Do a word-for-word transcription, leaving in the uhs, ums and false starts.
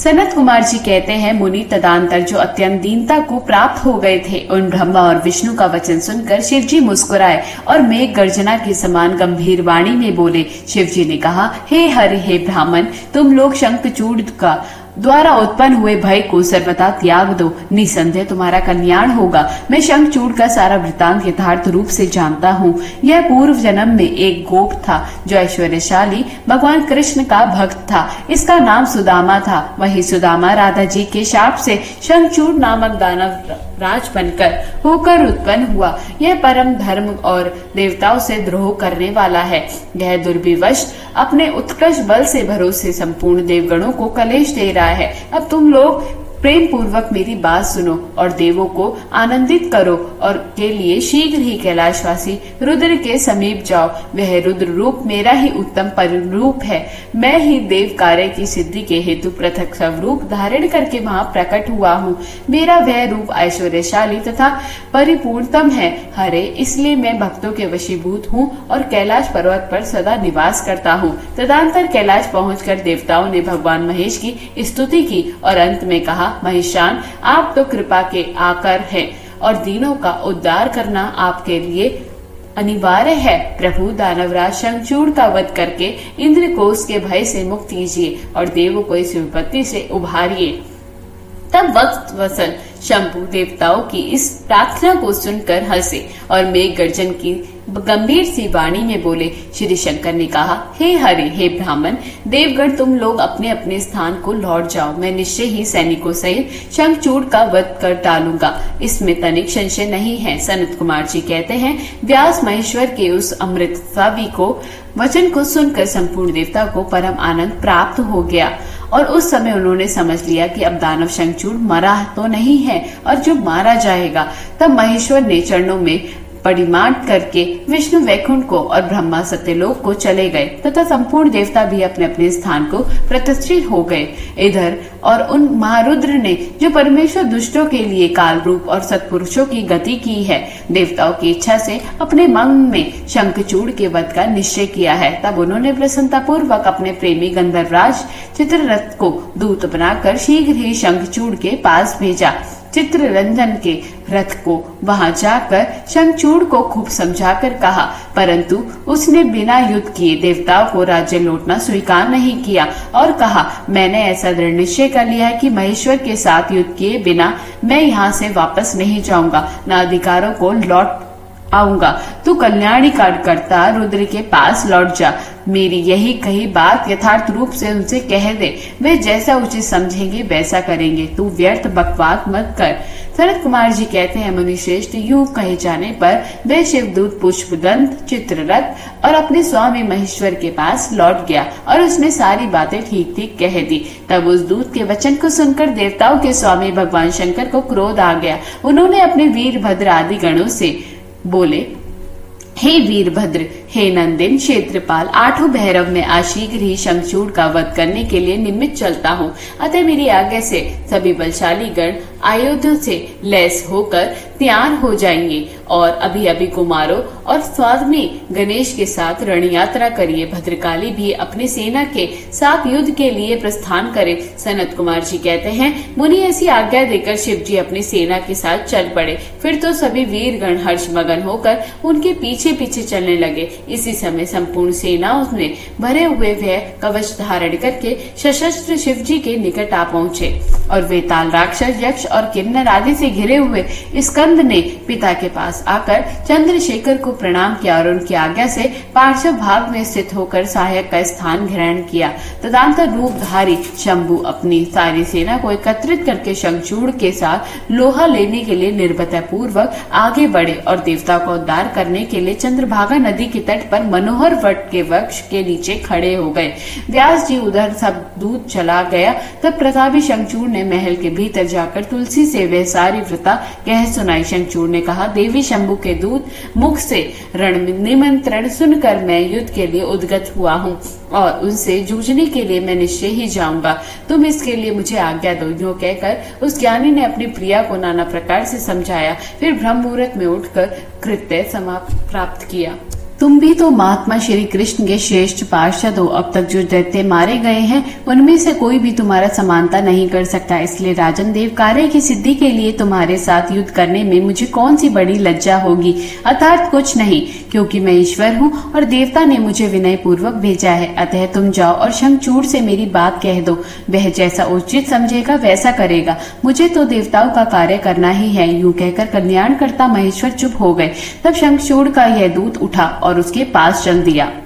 सनत कुमार जी कहते हैं, मुनि तदांतर जो अत्यंत दीनता को प्राप्त हो गए थे, उन ब्रह्मा और विष्णु का वचन सुनकर शिव जी मुस्कुराए और मेघ गर्जना के समान गंभीर वाणी में बोले। शिव जी ने कहा, हे हरि, हे ब्राह्मण, तुम लोग शंखचूड़ का द्वारा उत्पन्न हुए भय को सर्वथा त्याग दो, निसंदेह तुम्हारा कल्याण होगा। मैं शंखचूड़ का सारा वृतांत यथार्थ रूप से जानता हूँ। यह पूर्व जन्म में एक गोप था जो ऐश्वर्यशाली भगवान कृष्ण का भक्त था। इसका नाम सुदामा था। वही सुदामा राधा जी के शाप से शंखचूड़ नामक दानव राज बनकर होकर उत्पन्न हुआ। यह परम धर्म और देवताओं से द्रोह करने वाला है। यह दुर्विवश अपने उत्कृष्ट बल से भरोसे संपूर्ण देवगणों को कलेश दे रहा है। अब तुम लोग प्रेम पूर्वक मेरी बात सुनो और देवों को आनंदित करो और के लिए शीघ्र ही कैलाशवासी रुद्र के समीप जाओ। वह रुद्र रूप मेरा ही उत्तम परिरूप है। मैं ही देव कार्य की सिद्धि के हेतु पृथक स्वरूप धारण करके वहाँ प्रकट हुआ हूँ। मेरा वह रूप ऐश्वर्यशाली तथा परिपूर्णतम है। हरे, इसलिए मैं भक्तों के वशीभूत हूँ और कैलाश पर्वत पर सदा निवास करता हूँ। तदंतर कैलाश पहुँचकर देवताओं ने भगवान महेश की स्तुति की और अंत में कहा, महेशान, आप तो कृपा के आकर हैं और दीनों का उद्धार करना आपके लिए अनिवार्य है। प्रभु, दानवराज शंखचूड़ का वध करके इंद्र को उसके भय से मुक्त कीजिए और देवों को इस विपत्ति से उभारिए। तब वक्त वसन शंभु देवताओं की इस प्रार्थना को सुनकर हंसे और मेघ गर्जन की गंभीर सी वाणी में बोले। श्री शंकर ने कहा, हे हरि, हे ब्राह्मण, देवगण, तुम लोग अपने अपने स्थान को लौट जाओ। मैं निश्चय ही सैनिकों सहित शंखचूड़ का वध कर डालूंगा, इसमें तनिक संशय नहीं है। सनत कुमार जी कहते हैं, व्यास महेश्वर के उस अमृत सावी को वचन को सुनकर संपूर्ण देवता को परम आनंद प्राप्त हो गया और उस समय उन्होंने समझ लिया कि अब दानव शंखचूड़ मरा तो नहीं है और जो मारा जाएगा। तब महेश्वर ने चरणों में परिमाण करके विष्णु वैकुंठ को और ब्रह्मा सत्यलोक को चले गए तथा संपूर्ण देवता भी अपने अपने स्थान को प्रतिष्ठित हो गए। इधर और उन महारुद्र ने जो परमेश्वर दुष्टों के लिए काल रूप और सत्पुरुषों की गति की है, देवताओं की इच्छा से अपने मन में शंखचूड़ के वध का निश्चय किया है। तब उन्होंने प्रसन्नता पूर्वक अपने प्रेमी गंधर्वराज चित्ररथ को दूत बनाकर शीघ्र ही शंखचूड़ के पास भेजा। चित्ररंजन के रथ को वहां जाकर शंखचूड़ को खूब समझाकर कहा, परंतु उसने बिना युद्ध किए देवताओं को राज्य लौटना स्वीकार नहीं किया और कहा, मैंने ऐसा दृढ़ निश्चय कर लिया है कि महेश्वर के साथ युद्ध किए बिना मैं यहाँ से वापस नहीं जाऊंगा, न अधिकारों को लौट आऊंगा। तू कल्याणी करता रुद्र के पास लौट जा। मेरी यही कही बात यथार्थ रूप से उनसे कह दे। वे जैसा उचित समझेंगे वैसा करेंगे। तू व्यर्थ बकवास मत कर। सनत कुमार जी कहते हैं, मुनिश्रेष्ठ, यूं कहे जाने पर वे शिवदूत पुष्पदंत चित्ररथ और अपने स्वामी महेश्वर के पास लौट गया और उसने सारी बातें ठीक ठीक कह दी। तब उस दूत के वचन को सुनकर देवताओं के स्वामी भगवान शंकर को क्रोध आ गया। उन्होंने अपने वीरभद्र आदि गणों से बोले, हे वीरभद्र, हे नंदिन, क्षेत्रपाल, आठों भैरव में आज शीघ्र ही शंखचूड़ का वध करने के लिए निमित्त चलता हूँ। अतः मेरी आज्ञा से सभी बलशाली गण आयुधों से लैस होकर तैयार हो जाएंगे और अभी अभी कुमारों और स्वामी गणेश के साथ रण यात्रा करिए। भद्रकाली भी अपनी सेना के साथ युद्ध के लिए प्रस्थान करे। सनत कुमार जी कहते हैं, मुनि ऐसी आज्ञा देकर शिव जी अपनी सेना के साथ चल पड़े। फिर तो सभी वीरगण हर्षमगन होकर उनके पीछे पीछे चलने लगे। इसी समय संपूर्ण सेना उसमें भरे हुए वह कवच धारण करके सशस्त्र शिव जी के निकट आ पहुँचे और वे ताल राक्षस, यक्ष और किन्नर आदि से घिरे हुए स्कंद ने पिता के पास आकर चंद्रशेखर को प्रणाम किया और उनकी आज्ञा से पार्श्व भाग में स्थित होकर सहायक का स्थान ग्रहण किया। तदंतर रूपधारी शंभु अपनी सारी सेना को एकत्रित करके शंखचूड़ के साथ लोहा लेने के लिए निर्भयता पूर्वक आगे बढ़े और देवता को उद्धार करने के लिए चंद्रभागा नदी के तट पर मनोहर वट के वृक्ष के नीचे खड़े हो गए। व्यास जी उधर सब दूत चला गया। तब प्रतापी शंखचूड़ ने महल के भीतर जाकर तुलसी से वह सारी वृता कह सुनाई। शंखचूड़ ने कहा, देवी शंभु के दूत मुख से रण निमंत्रण सुनकर मैं युद्ध के लिए उद्गत हुआ हूँ और उनसे जूझने के लिए मैं निश्चय ही जाऊंगा। तुम इसके लिए मुझे आज्ञा दो। यूं कहकर उस ज्ञानी ने अपनी प्रिया को नाना प्रकार से समझाया। फिर ब्रह्म मुहूर्त में उठकर कृत्य समाप्त प्राप्त किया। तुम भी तो महात्मा श्री कृष्ण के श्रेष्ठ पार्षद हो। अब तक जो दैत्य मारे गए हैं उनमें से कोई भी तुम्हारा समानता नहीं कर सकता। इसलिए राजन देव, कार्य की सिद्धि के लिए तुम्हारे साथ युद्ध करने में मुझे कौन सी बड़ी लज्जा होगी? अर्थात कुछ नहीं, क्योंकि मैं ईश्वर हूँ और देवता ने मुझे विनय पूर्वक भेजा है। अतः तुम जाओ और शंखचूड़ से मेरी बात कह दो, वह जैसा उचित समझेगा वैसा करेगा। मुझे तो देवताओं का कार्य करना ही है। यूं कहकर कल्याणकर्ता महेश्वर चुप हो गए। तब शंखचूड़ का यह दूत उठा और उसके पास चल दिया।